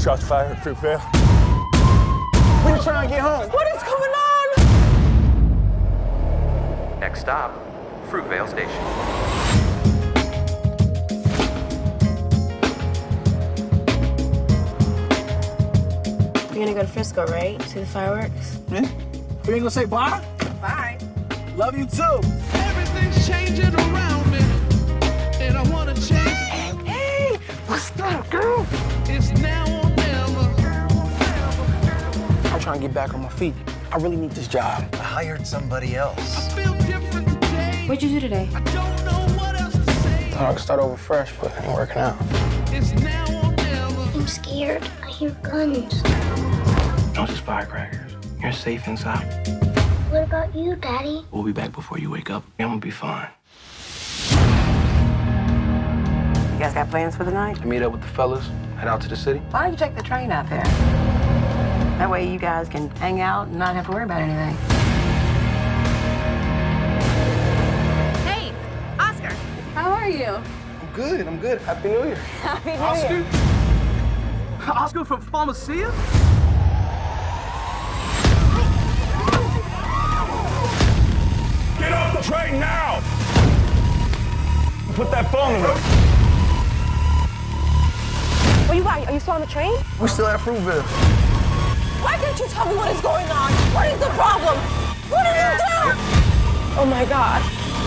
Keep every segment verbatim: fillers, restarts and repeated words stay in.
Shots fired, Fruitvale. We just trying to get home. What is going on? Next stop, Fruitvale Station. You're gonna go to Frisco, right? See the fireworks? Yeah. You ain't gonna say bye? Bye. Love you too. Everything's changing around me, and I wanna change. Hey, what's up, girl? It's now or never. I'm trying to get back on my feet. I really need this job. I hired somebody else. I feel different today. What'd you do today? I don't know what else to say. Thought I could start over fresh, but it ain't working out. It's now or never. I'm scared. I hear guns. No, just firecrackers. You're safe inside. What about you, Daddy? We'll be back before you wake up. I'm gonna be fine. You guys got plans for the night? I meet up with the fellas, head out to the city. Why don't you take the train out there? That way you guys can hang out and not have to worry about anything. Hey, Oscar. How are you? I'm good, I'm good. Happy New Year. Happy New Oscar? Year. Oscar from Pharmacia? Get off the train now! Put that phone in it. What you got? Are you still on the train? We still at Fruitvale. Why didn't you tell me what is going on? What is the problem? What did you do? Oh my God.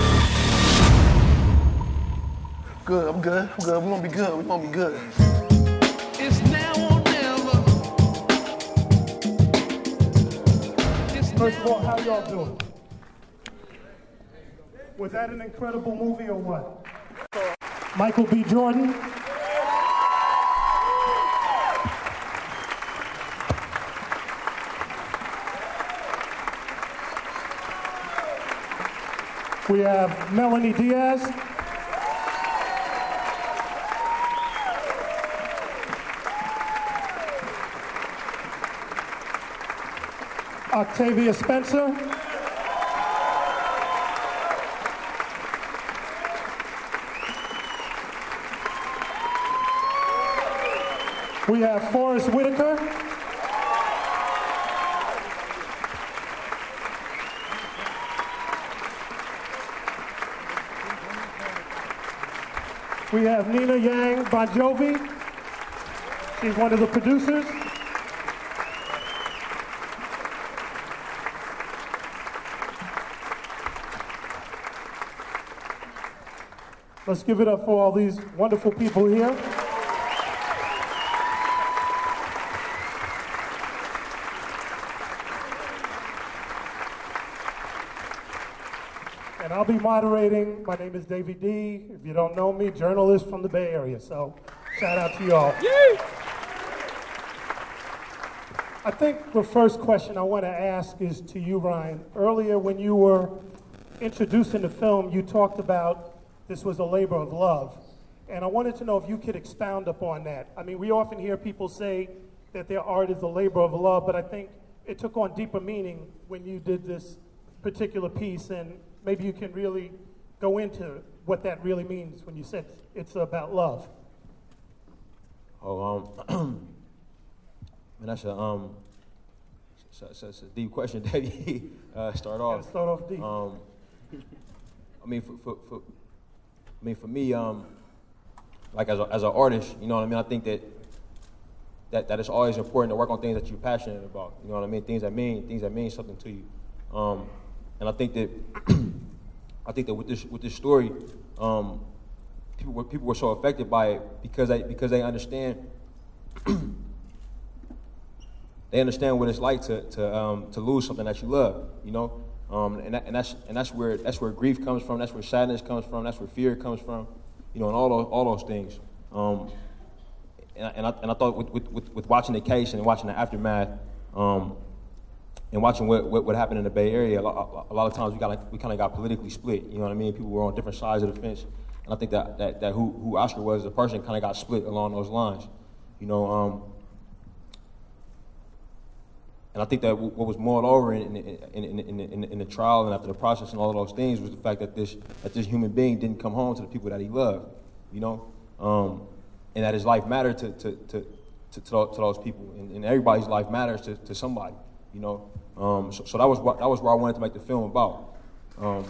Good, I'm good, I'm good. We're gonna be good, we're gonna be good. It's now or never. It's First of now all, how or y'all never. doing? Was that an incredible movie or what? Michael B. Jordan? We have Melanie Diaz. Octavia Spencer. We have Forrest Whitaker. We have Nina Yang Bon Jovi. She's one of the producers. Let's give it up for all these wonderful people here. And I'll be moderating. My name is David D. If you don't know me, journalist from the Bay Area. So shout out to y'all. Yay! I think the first question I want to ask is to you, Ryan. Earlier when you were introducing the film, you talked about this was a labor of love. And I wanted to know if you could expound upon that. I mean, we often hear people say that their art is a labor of love, but I think it took on deeper meaning when you did this particular piece, and maybe you can really go into what that really means when you said it's about love. Oh, um, man, that's a um, that's, that's a deep question, Debbie. uh, start off. Gotta start off deep. Um, I mean, for, for, for I mean, for me, um, like as a, as an artist, you know what I mean. I think that that that it's always important to work on things that you're passionate about. You know what I mean? Things that mean things that mean something to you. Um, and I think that I think that with this with this story, um, people were people were so affected by it because they because they understand they understand what it's like to to um, to lose something that you love. You know. Um, and, that, and that's and that's where that's where grief comes from. That's where sadness comes from. That's where fear comes from. You know, and all those all those things. Um, and, I, and I and I thought with, with, with watching the case and watching the aftermath, um, and watching what, what what happened in the Bay Area, a lot, a lot of times we got like, we kind of got politically split. You know what I mean? People were on different sides of the fence, and I think that that, that who who Oscar was as a person kind of got split along those lines. You know. Um, And I think that what was mulled over in, in, in, in, in, in the trial and after the process and all of those things was the fact that this that this human being didn't come home to the people that he loved, you know, um, and that his life mattered to to to, to, to, to those people, and, and everybody's life matters to, to somebody, you know. Um, so, so that was what that was what I wanted to make the film about. Um,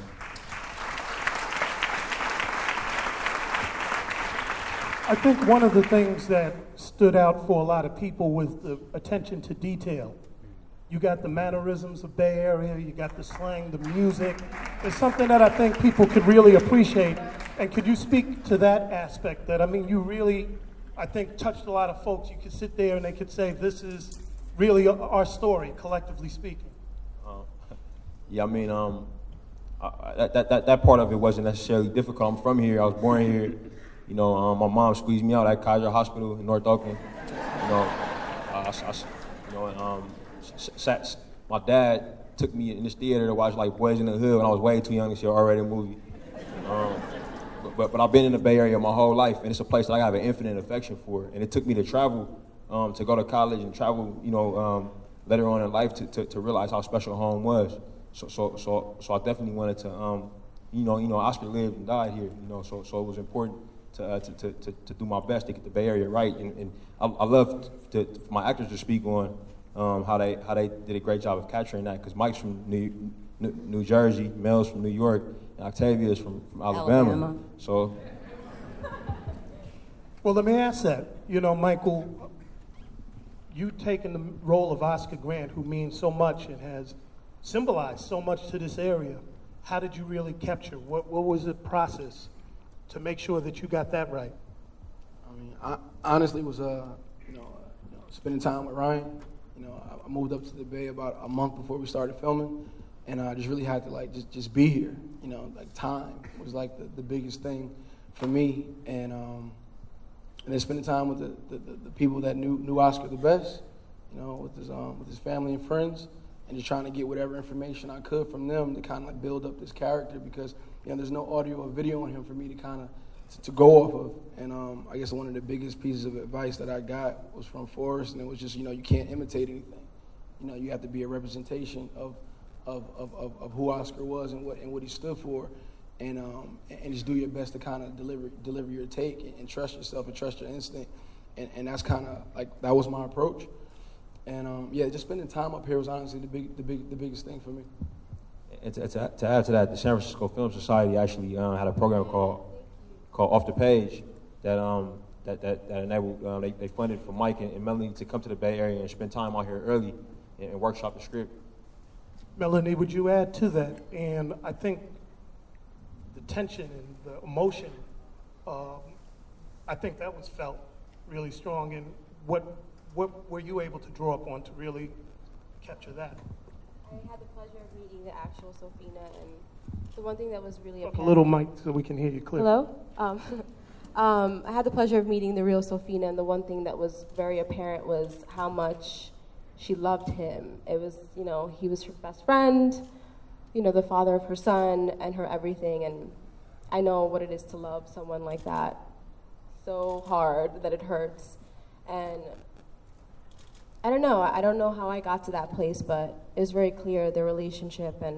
I think one of the things that stood out for a lot of people was the attention to detail. You got the mannerisms of Bay Area, you got the slang, the music. It's something that I think people could really appreciate. And could you speak to that aspect? That, I mean, you really, I think, touched a lot of folks. You could sit there and they could say, this is really our story, collectively speaking. Uh, yeah, I mean, um, I, that, that, that part of it wasn't necessarily difficult. I'm from here, I was born here. You know, um, my mom squeezed me out at Kaiser Hospital in North Oakland. You know, uh, I, I, you know, and, um, sat, my dad took me in this theater to watch like Boys in the Hood when I was way too young to see an R-rated movie. Um, but, but but I've been in the Bay Area my whole life, and it's a place that I have an infinite affection for. And it took me to travel, um, to go to college and travel, you know, um, later on in life to, to, to realize how special home was. So so so so I definitely wanted to, um, you know, you know, Oscar lived and died here, you know, so so it was important. To, uh, to, to, to, to do my best to get the Bay Area right, and, and I, I love to, for my actors to speak on um, how they how they did a great job of capturing that, because Mike's from New, New, New Jersey, Mel's from New York, and Octavia's from, from Alabama. Alabama. So, well, let me ask that. You know, Michael, you've taken the role of Oscar Grant, who means so much and has symbolized so much to this area. How did you really capture? What what was the process to make sure that you got that right? I mean, I honestly was, uh, you know, uh, you know, spending time with Ryan. You know, I, I moved up to the Bay about a month before we started filming, and I just really had to like just, just be here. You know, like time was like the, the biggest thing for me, and um, and then spending time with the, the, the, the people that knew knew Oscar the best. You know, with his um, with his family and friends, and just trying to get whatever information I could from them to kind of like build up this character, because you know, there's no audio or video on him for me to kind of to, to go off of. And um, I guess one of the biggest pieces of advice that I got was from Forrest, and it was just, you know, you can't imitate anything. You know, you have to be a representation of of of, of, of who Oscar was and what and what he stood for, and um, and just do your best to kind of deliver deliver your take and, and trust yourself and trust your instinct. And, and that's kind of like that was my approach. And um, yeah, just spending time up here was honestly the big the big the biggest thing for me. And to, to, to add to that, the San Francisco Film Society actually uh, had a program called called Off the Page that um, that, that, that enabled, um, they, they funded for Mike and, and Melanie to come to the Bay Area and spend time out here early and, and workshop the script. Melanie, would you add to that? And I think the tension and the emotion, um, I think that was felt really strong. And what what were you able to draw up on to really capture that? I had the pleasure of meeting the actual Sofina, and the one thing that was really Talk a little mic so we can hear you clearly. Hello? Um, um, I had the pleasure of meeting the real Sofina, and the one thing that was very apparent was how much she loved him. It was, you know, he was her best friend, you know, the father of her son, and her everything, and I know what it is to love someone like that so hard that it hurts. And I don't know. I don't know how I got to that place, but it was very clear, the relationship and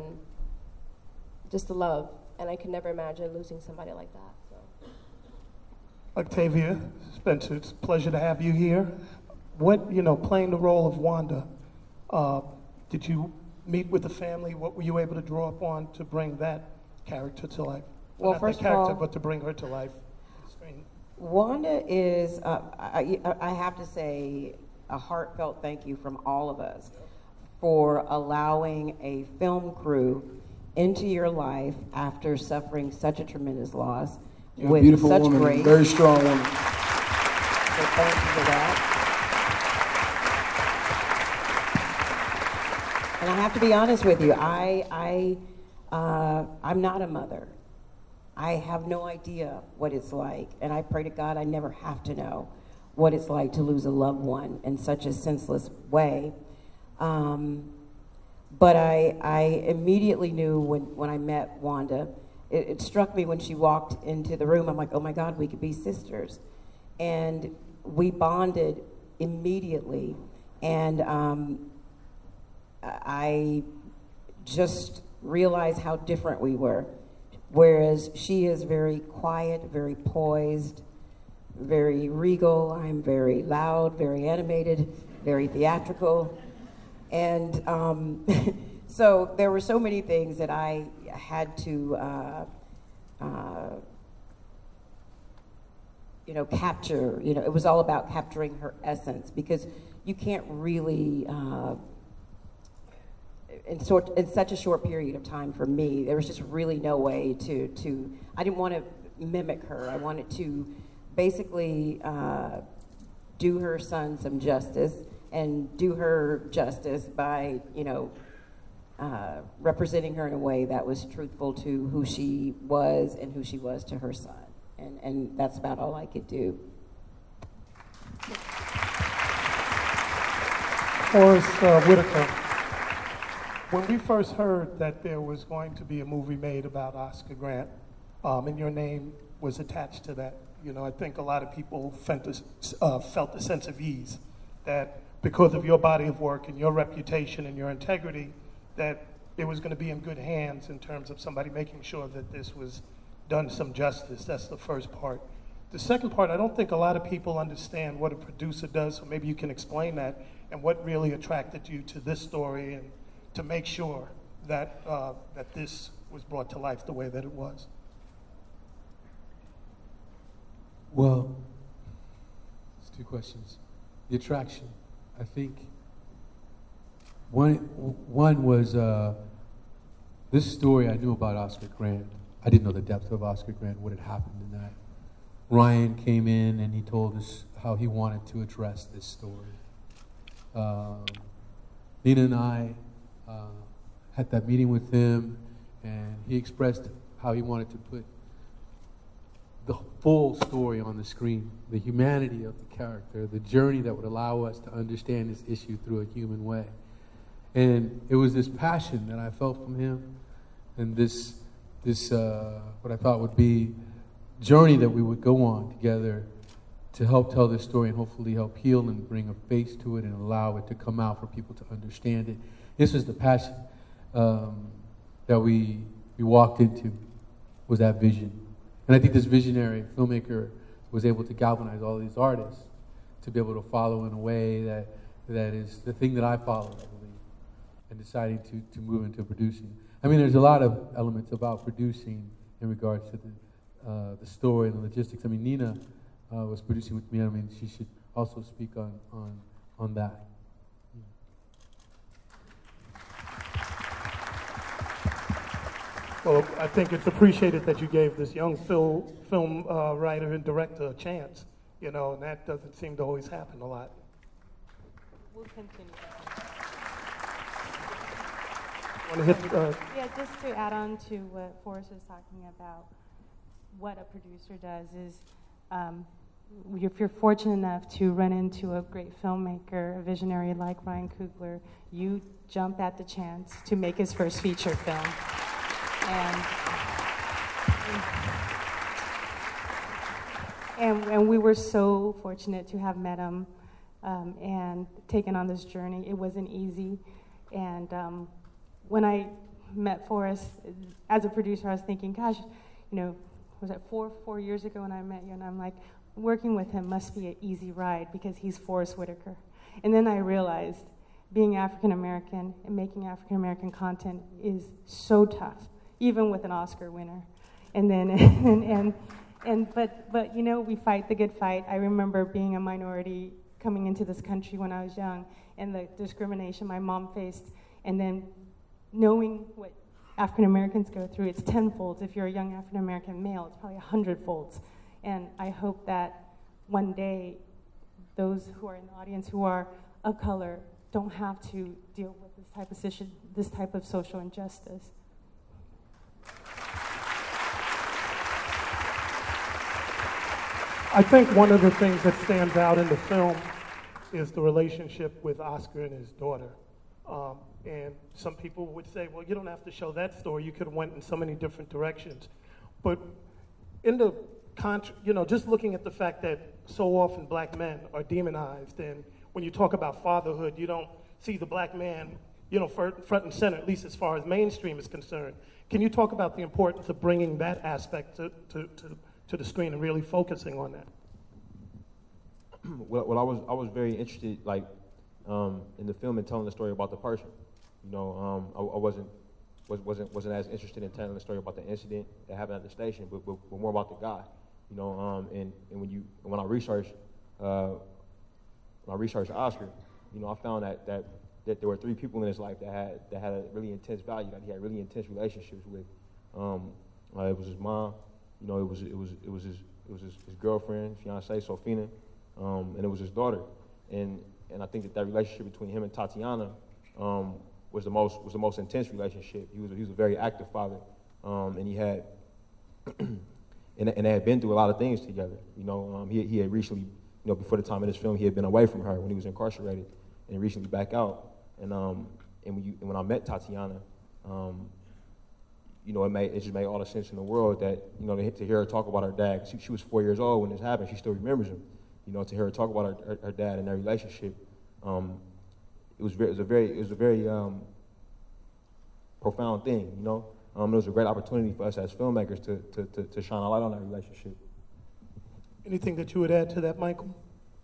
just the love. And I could never imagine losing somebody like that. So. Octavia, Spencer, it's a pleasure to have you here. What, you know, playing the role of Wanda, uh, did you meet with the family? What were you able to draw upon to bring that character to life? Well, Not first that character, of all, but to bring her to life on the screen. Wanda is, uh, I, I have to say, a heartfelt thank you from all of us for allowing a film crew into your life after suffering such a tremendous loss. You're with a beautiful such woman, grace. very strong woman. So thank you for that. And I have to be honest with you, I, I, uh, I'm not a mother. I have no idea what it's like, and I pray to God I never have to know what it's like to lose a loved one in such a senseless way. Um, but I, I immediately knew when, when I met Wanda, it, it struck me when she walked into the room, I'm like, oh my God, we could be sisters. And we bonded immediately, and um, I just realized how different we were. Whereas she is very quiet, very poised, very regal, I'm very loud, very animated, very theatrical. And um, so there were so many things that I had to, uh, uh, you know, capture. You know, it was all about capturing her essence, because you can't really, uh, in, sort, in such a short period of time for me, there was just really no way to, to I didn't want to mimic her. I wanted to basically uh, do her son some justice, and do her justice by, you know, uh, representing her in a way that was truthful to who she was and who she was to her son. And, and that's about all I could do. Forrest uh, Whitaker, when we first heard that there was going to be a movie made about Oscar Grant, um, and your name was attached to that, you know, I think a lot of people felt a, uh, felt a sense of ease that because of your body of work and your reputation and your integrity, that it was going to be in good hands in terms of somebody making sure that this was done some justice. That's the first part. The second part, I don't think a lot of people understand what a producer does, so maybe you can explain that and what really attracted you to this story and to make sure that, uh, that this was brought to life the way that it was. Well, it's two questions. The attraction. I think one one was uh, this story I knew about Oscar Grant. I didn't know the depth of Oscar Grant, what had happened in that. Ryan came in and he told us how he wanted to address this story. Um, Nina and I uh, had that meeting with him, and he expressed how he wanted to put the full story on the screen, the humanity of the character, the journey that would allow us to understand this issue through a human way. And it was this passion that I felt from him, and this, this uh, what I thought would be journey that we would go on together to help tell this story and hopefully help heal and bring a face to it and allow it to come out for people to understand it. This was the passion um, that we we walked into, was that vision. And I think this visionary filmmaker was able to galvanize all these artists to be able to follow in a way that that is the thing that I follow, I believe, and deciding to, to move into producing. I mean, there's a lot of elements about producing in regards to the, uh, the story and the logistics. I mean, Nina uh, was producing with me. I mean, she should also speak on, on, on that. Well, I think it's appreciated that you gave this young fil- film uh, writer and director a chance, you know, and that doesn't seem to always happen a lot. We'll continue. Want to hit, uh, yeah, just to add on to what Forrest was talking about, what a producer does is, um, if you're fortunate enough to run into a great filmmaker, a visionary like Ryan Coogler, you jump at the chance to make his first feature film. And, and and we were so fortunate to have met him um, and taken on this journey. It wasn't easy. And um, when I met Forrest as a producer, I was thinking, gosh, you know, was that four four years ago when I met you? And I'm like, working with him must be an easy ride because he's Forrest Whitaker. And then I realized being African American and making African American content is so tough, even with an Oscar winner. And then, and, and, and, but, but, you know, we fight the good fight. I remember being a minority coming into this country when I was young, and the discrimination my mom faced, and then knowing what African Americans go through, it's tenfold. If you're a young African American male, it's probably a hundredfolds. And I hope that one day, those who are in the audience who are of color don't have to deal with this type of issue, this type of social injustice. I think one of the things that stands out in the film is the relationship with Oscar and his daughter. Um, and some people would say, well, you don't have to show that story. You could have went in so many different directions. But in the contra- you know, just looking at the fact that so often black men are demonized, and when you talk about fatherhood, you don't see the black man, you know, front and center, at least as far as mainstream is concerned. Can you talk about the importance of bringing that aspect to, to, to to the screen and really focusing on that? well, well, I was I was very interested, like, um, in the film and telling the story about the person. You know, um, I, I wasn't was, wasn't wasn't as interested in telling the story about the incident that happened at the station, but, but, but more about the guy. You know, um, and, and when you when I researched uh, when I researched Oscar, you know, I found that that that there were three people in his life that had that had a really intense value, that he had really intense relationships with. Um, uh, it was his mom, you know, it was it was it was his it was his, his girlfriend, fiance, Sofina, um, and it was his daughter. And and I think that that relationship between him and Tatiana um, was the most was the most intense relationship. He was a, he was a very active father, um, and he had and and they had been through a lot of things together. You know, um, he he had recently, you know, before the time of this film, he had been away from her when he was incarcerated, and recently back out. And um and when you and when I met Tatiana, um, you know, it made it just made all the sense in the world that, you know, to, to hear her talk about her dad. She, she was four years old when this happened. She still remembers him. You know, to hear her talk about her, her, her dad and their relationship, um, it was very, it was a very it was a very um, profound thing. You know, um, it was a great opportunity for us as filmmakers to to to, to shine a light on that relationship. Anything that you would add to that, Michael?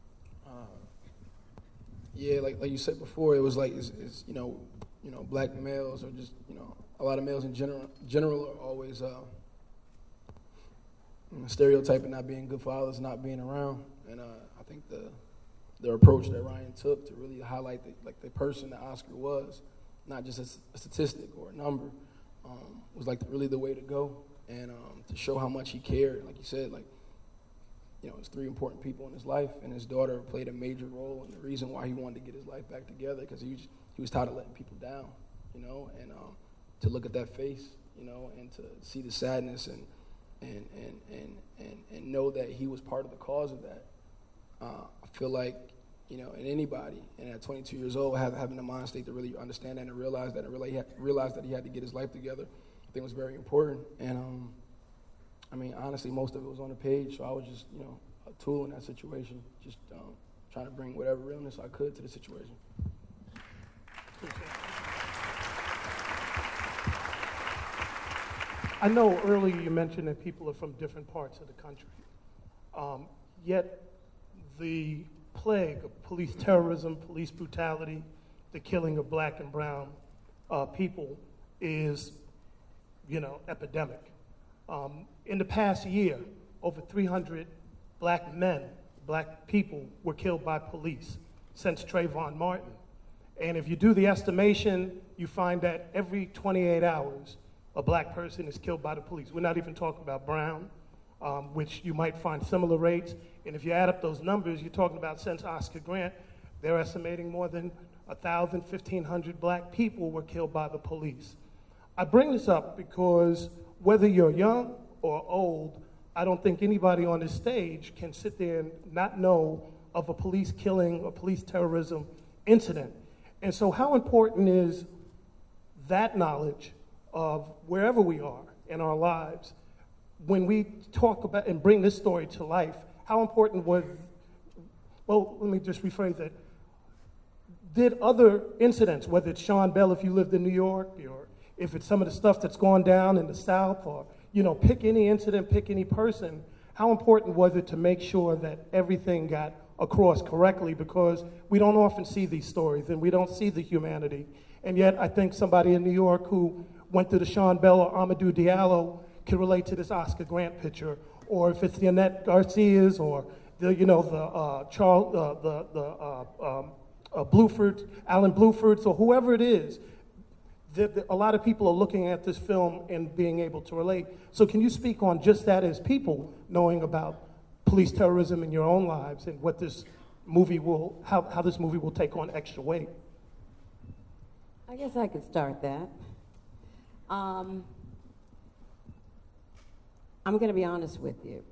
Yeah, like like you said before, it was like it's, it's you know, you know, black males or just you know a lot of males in general general are always uh, you know, stereotyping not being good fathers, not being around, and uh, I think the the approach that Ryan took to really highlight the, like the person that Oscar was, not just a, a statistic or a number, um, was like really the way to go, and um, to show how much he cared. Like you said, like. You know, it's three important people in his life, and his daughter played a major role in the reason why he wanted to get his life back together, because he was, he was tired of letting people down, you know, and um, to look at that face, you know, and to see the sadness and and and and and, and know that he was part of the cause of that. Uh, I feel like, you know, in anybody, and at twenty-two years old, have, having the mind state to really understand that and realize that and really ha- realize that he had to get his life together, I think was very important. And um, I mean, honestly, most of it was on the page, so I was just, you know, a tool in that situation, just um, trying to bring whatever realness I could to the situation. I know earlier you mentioned that people are from different parts of the country, um, yet the plague of police terrorism, police brutality, the killing of black and brown uh, people is, you know, epidemic. Um, in the past year, over three hundred black men, black people were killed by police since Trayvon Martin. And if you do the estimation, you find that every twenty-eight hours, a black person is killed by the police. We're not even talking about brown, um, which you might find similar rates. And if you add up those numbers, you're talking about since Oscar Grant, they're estimating more than one thousand, fifteen hundred black people were killed by the police. I bring this up because whether you're young or old, I don't think anybody on this stage can sit there and not know of a police killing, a police terrorism incident. And so how important is that knowledge of wherever we are in our lives when we talk about and bring this story to life? How important was, well, let me just rephrase it. Did other incidents, whether it's Sean Bell if you lived in New York, or if it's some of the stuff that's gone down in the South, or, you know, pick any incident, pick any person, how important was it to make sure that everything got across correctly? Because we don't often see these stories and we don't see the humanity. And yet I think somebody in New York who went through the Sean Bell or Amadou Diallo can relate to this Oscar Grant picture, or if it's the Annette Garcias or the, you know, the uh, Charles, uh, the, the uh, um, uh, Bluford, Alan Bluford, or whoever it is. The, the, a lot of people are looking at this film and being able to relate. So can you speak on just that as people knowing about police terrorism in your own lives and what this movie will, how, how this movie will take on extra weight? I guess I could start that. Um, I'm going to be honest with you.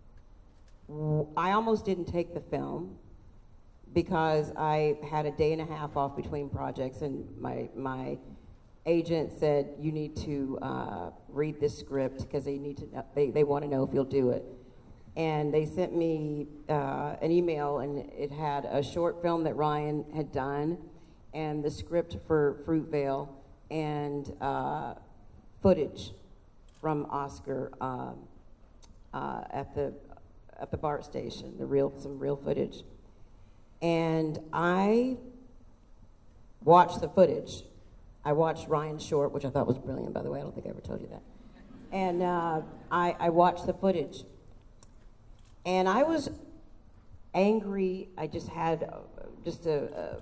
I almost didn't take the film because I had a day and a half off between projects, and my my agent said, you need to uh, read this script because they need to know, they, they want to know if you'll do it. And they sent me uh, an email, and it had a short film that Ryan had done and the script for Fruitvale and uh, footage from Oscar um, uh, at the at the BART station, the real some real footage. And I watched the footage. I watched Ryan Short, which I thought was brilliant, by the way. I don't think I ever told you that. And uh, I, I watched the footage. And I was angry. I just had uh, just a, a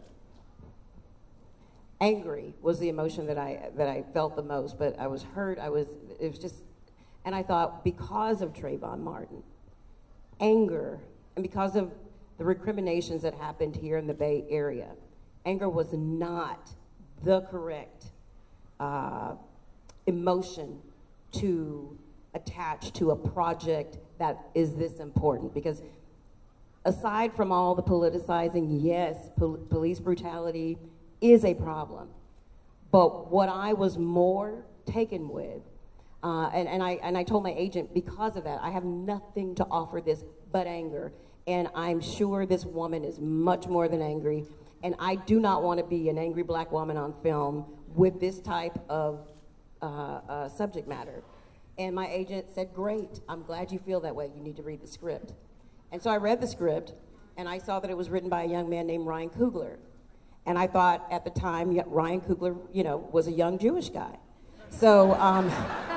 angry was the emotion that I that I felt the most. But I was hurt. I was it was just, and I thought because of Trayvon Martin, anger, and because of the recriminations that happened here in the Bay Area, anger was not the correct uh, emotion to attach to a project that is this important. Because aside from all the politicizing, yes, pol- police brutality is a problem. But what I was more taken with, uh, and, and, I, and I told my agent, because of that, I have nothing to offer this but anger. And I'm sure this woman is much more than angry. And I do not want to be an angry black woman on film with this type of uh, uh, subject matter. And my agent said, great, I'm glad you feel that way. You need to read the script. And so I read the script, and I saw that it was written by a young man named Ryan Coogler. And I thought at the time, yeah, Ryan Coogler, you know, was a young Jewish guy. So um,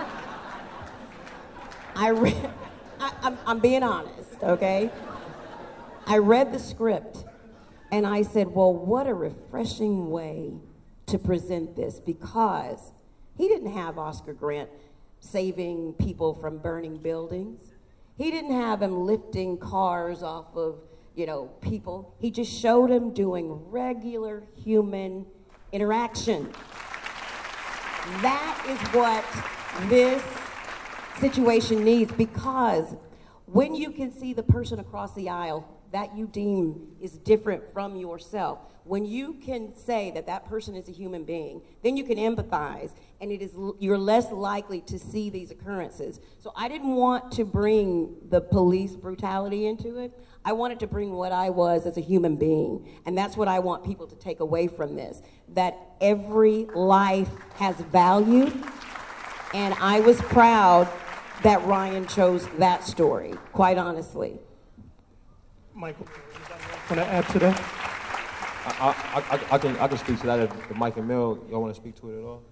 I read, I, I'm, I'm being honest, okay? I read the script, and I said, well, what a refreshing way to present this, because he didn't have Oscar Grant saving people from burning buildings. He didn't have him lifting cars off of, you know, people. He just showed him doing regular human interaction. That is what this situation needs, because when you can see the person across the aisle that you deem is different from yourself, when you can say that that person is a human being, then you can empathize, and it is you're less likely to see these occurrences. So I didn't want to bring the police brutality into it. I wanted to bring what I was as a human being, and that's what I want people to take away from this, that every life has value, and I was proud that Ryan chose that story, quite honestly. Michael, want to add to that? I, I, I, I can I can speak to that. If, if Mike and Mel, y'all want to speak to it at all?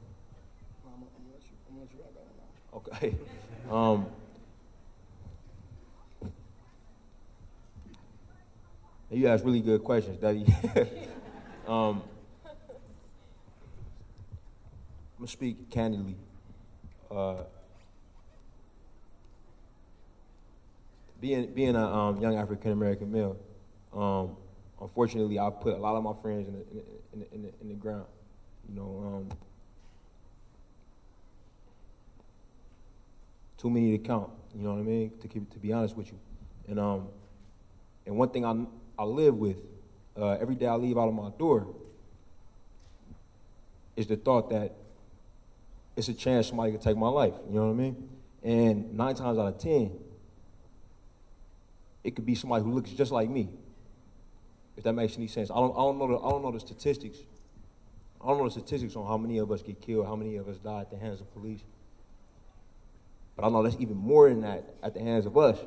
Okay. Um, you ask really good questions, Daddy. um, I'm gonna speak candidly. Uh, being being a um, young African American male, um, unfortunately, I put a lot of my friends in the in the, in the, in the ground. You know, um, too many to count. You know what I mean? To keep to be honest with you, and um, and one thing I I live with uh, every day I leave out of my door is the thought that it's a chance somebody could take my life. You know what I mean? And nine times out of ten, it could be somebody who looks just like me. If that makes any sense. I don't, I don't know the, I don't know the statistics. I don't know the statistics on how many of us get killed, how many of us die at the hands of police. But I know that's even more than that at the hands of us.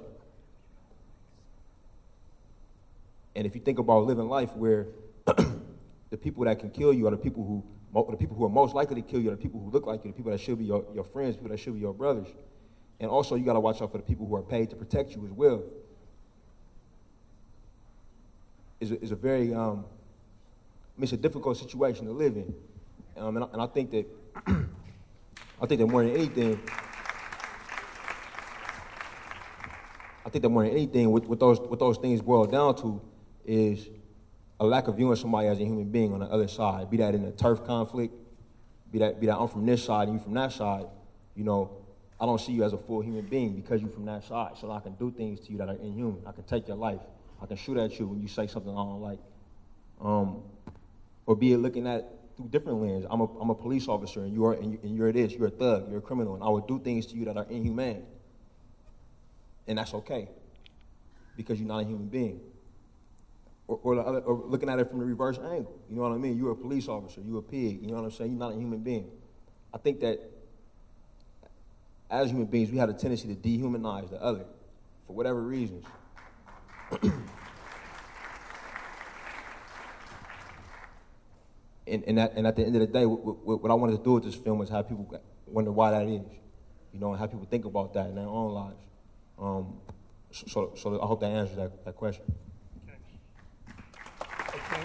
And if you think about living life where the people that can kill you are the people who, the people who are most likely to kill you are the people who look like you, the people that should be your, your friends, people that should be your brothers. And also you got to watch out for the people who are paid to protect you as well. Is a, is a very, um, I mean, it's a difficult situation to live in, um, and, I, and I think that, I think that more than anything, I think that more than anything, what, what those what those things boil down to is a lack of viewing somebody as a human being on the other side. Be that in a turf conflict, be that be that I'm from this side and you from that side. You know, I don't see you as a full human being because you're from that side. So I can do things to you that are inhuman. I can take your life. I can shoot at you when you say something I don't like. Um, or be it looking at through different lenses. I'm a, I'm a police officer and you're, and, you, and you're this, you're a thug, you're a criminal, and I would do things to you that are inhumane. And that's okay, because you're not a human being. Or, or, the other, or looking at it from the reverse angle, you know what I mean? You're a police officer, you're a pig, you know what I'm saying? You're not a human being. I think that as human beings, we have a tendency to dehumanize the other for whatever reasons. and, and, at, and at the end of the day, what, what, what I wanted to do with this film was have people wonder why that is, you know, and have people think about that in their own lives. Um, so, so I hope that answers that, that question. Okay.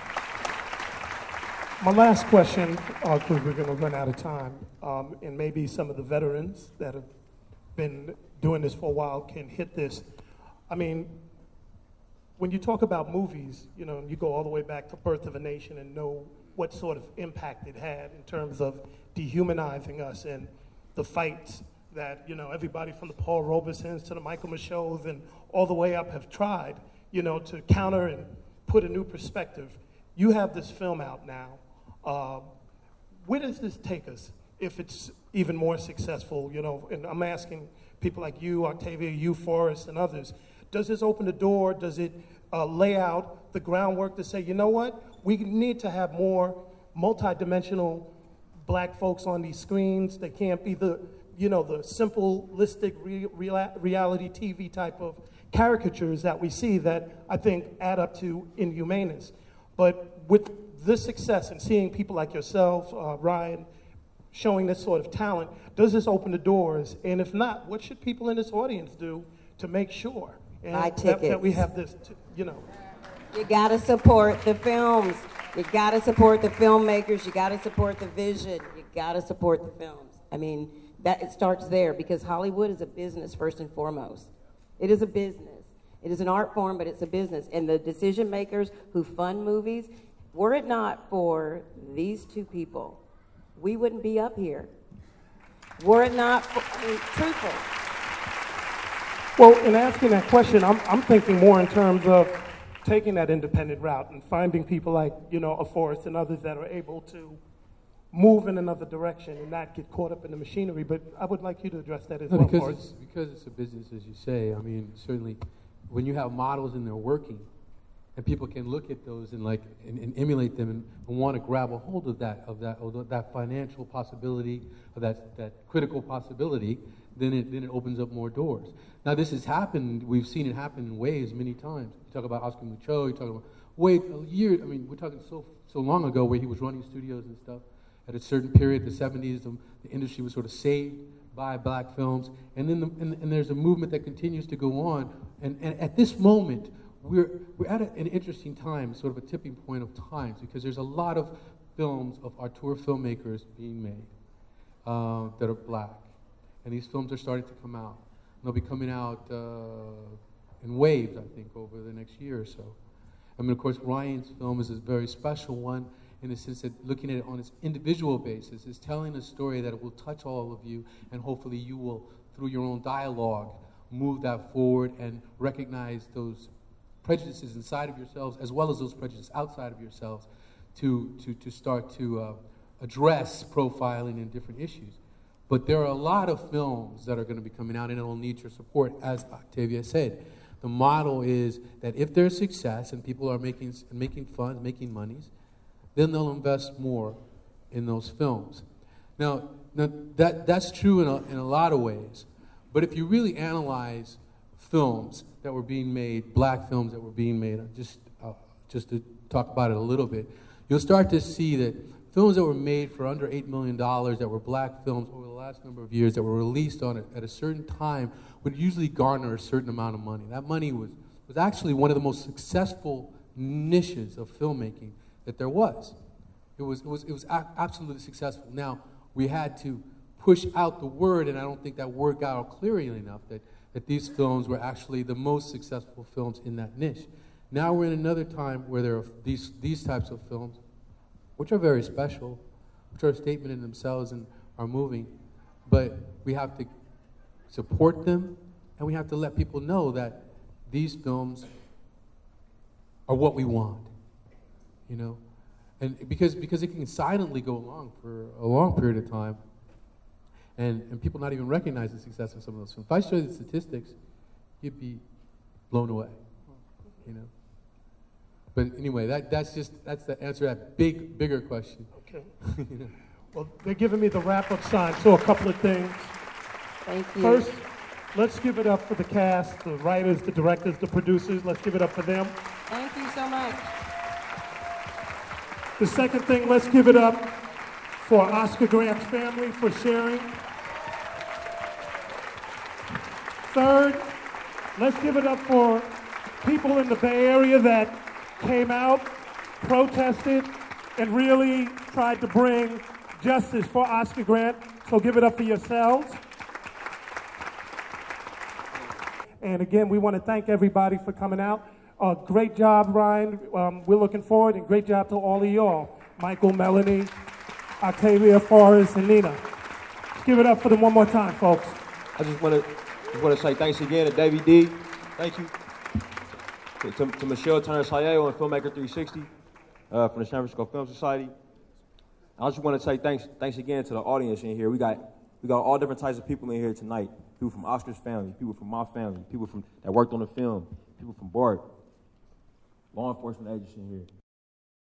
My last question, because uh, we're going to run out of time, um, and maybe some of the veterans that have been doing this for a while can hit this. I mean, when you talk about movies, you know, you go all the way back to Birth of a Nation and know what sort of impact it had in terms of dehumanizing us and the fights that, you know, everybody from the Paul Robesons to the Michael Michauds and all the way up have tried, you know, to counter and put a new perspective. You have this film out now. Uh, where does this take us if it's even more successful, you know? And I'm asking people like you, Octavia, you, Forrest, and others. Does this open the door? Does it uh, lay out the groundwork to say, you know what? We need to have more multidimensional black folks on these screens. They can't be the, you know, the simplistic re- real- reality T V type of caricatures that we see that I think add up to inhumaneness. But with this success and seeing people like yourself, uh, Ryan, showing this sort of talent, does this open the doors? And if not, what should people in this audience do to make sure and Buy that, tickets. that we have this, to, you know? You gotta support the films. You gotta support the filmmakers. You gotta support the vision. You gotta support the films. I mean, that it starts there because Hollywood is a business first and foremost. It is a business. It is an art form, but it's a business. And the decision makers who fund movies, were it not for these two people, we wouldn't be up here. Were it not for, I mean, truthful. Well, in asking that question, I'm, I'm thinking more in terms of taking that independent route and finding people like, you know, a Forrest and others that are able to move in another direction and not get caught up in the machinery. But I would like you to address that as No, well, because Forrest. it's, because it's a business, as you say. I mean, certainly, when you have models and they're working, and people can look at those and like and, and emulate them and, and want to grab a hold of that of that of that financial possibility, of that that critical possibility, then it then it opens up more doors. Now this has happened. We've seen it happen in waves many times. You talk about Oscar Mucho. You talk about wait a year. I mean, we're talking so so long ago where he was running studios and stuff. At a certain period, the seventies, the, the industry was sort of saved by black films, and then the, and, and there's a movement that continues to go on. And, and at this moment, we're we're at a, an interesting time, sort of a tipping point of times, because there's a lot of films of auteur filmmakers being made uh, that are black, and these films are starting to come out. And they'll be coming out uh, in waves, I think, over the next year or so. I mean, of course, Ryan's film is a very special one, in the sense that looking at it on its individual basis is telling a story that will touch all of you, and hopefully you will, through your own dialogue, move that forward and recognize those prejudices inside of yourselves as well as those prejudices outside of yourselves to, to, to start to uh, address profiling and different issues. But there are a lot of films that are going to be coming out, and it'll need your support, as Octavia said. The model is that if there's success and people are making making funds, making monies, then they'll invest more in those films. Now, now that, that's true in a, in a lot of ways, but if you really analyze films that were being made, black films that were being made, just, uh, just to talk about it a little bit, you'll start to see that films that were made for under eight million dollars that were black films over the last number of years that were released on it at a certain time would usually garner a certain amount of money. That money was, was actually one of the most successful niches of filmmaking that there was. It was it was it was a- absolutely successful. Now we had to push out the word, and I don't think that word got out clearly enough that, that these films were actually the most successful films in that niche. Now we're in another time where there are these these types of films, which are very special, which are a statement in themselves and are moving, but we have to support them, and we have to let people know that these films are what we want. You know, and because because it can silently go along for a long period of time, and, and people not even recognize the success of some of those films. If I show you the statistics, you'd be blown away, you know. But anyway, that that's just that's the answer to that big bigger question. Okay. You know? Well, they're giving me the wrap-up sign, so a couple of things. Thank you. First, let's give it up for the cast, the writers, the directors, the producers. Let's give it up for them. Thank you so much. The second thing, let's give it up for Oscar Grant's family for sharing. Third, let's give it up for people in the Bay Area that came out, protested, and really tried to bring justice for Oscar Grant. So give it up for yourselves. And again, we want to thank everybody for coming out. Uh, great job, Ryan. Um, we're looking forward, and great job to all of y'all. Michael, Melanie, Octavia, Forrest, and Nina. Let's give it up for them one more time, folks. I just want to just want to say thanks again to Davey D. Thank you. To, to, to Michelle Turner-Sayeo and Filmmaker three sixty uh, from the San Francisco Film Society. I just want to say thanks thanks again to the audience in here. We got we got all different types of people in here tonight. People from Oscar's family, people from my family, people from that worked on the film, people from BART, law enforcement agents in here.